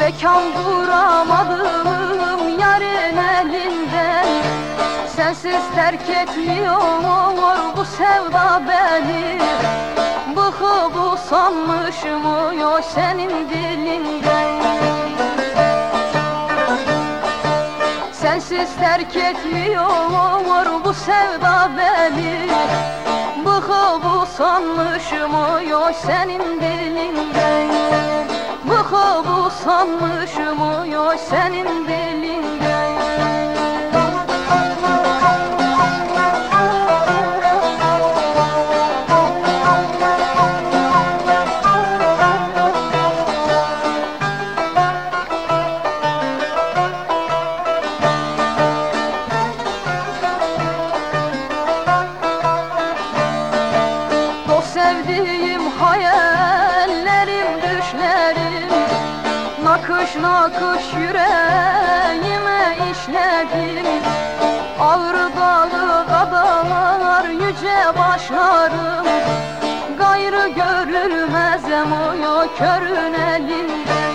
Mekan duramadım yarın elinden. Sensiz terk etmiyor bu sevda beni. Bıkıp usanmışım o senin dilinden. Sensiz terk etmiyor bu sevda beni. Bıkıp usanmışım o senin dilinden. Bıkıp usanmışım o senin dilinden. Sevdiğim hayallerim, düşlerim nakış nakış yüreğime işledim. Ağrı dağı kadar yüce başlarım, gayrı görülmezem o körün elinden.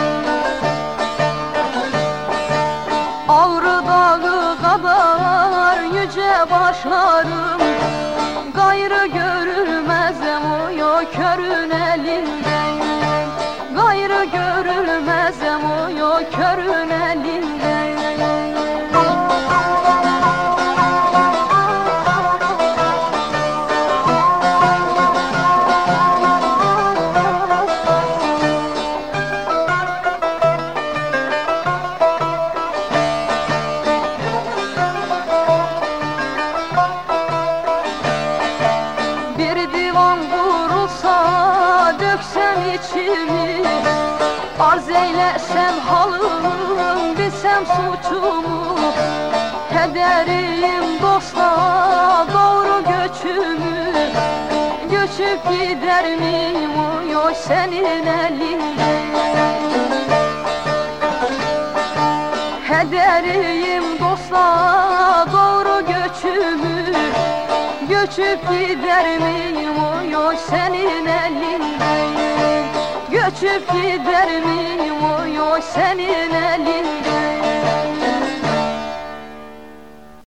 Ağrı dağı kadar yüce başlarım, gayrı görülmezem o körün elinden. Gayrı görülmezem o körün elinden. Döksem içimi, arz eylesem halım, bilsem suçumu. Kederim dosta doğru göçümü, göçüp gider miyim o senin elinden. Kederim dosta doğru göçümü, göçüp gider miyim o senin elinden. Göçüp gider miyim o senin elinden.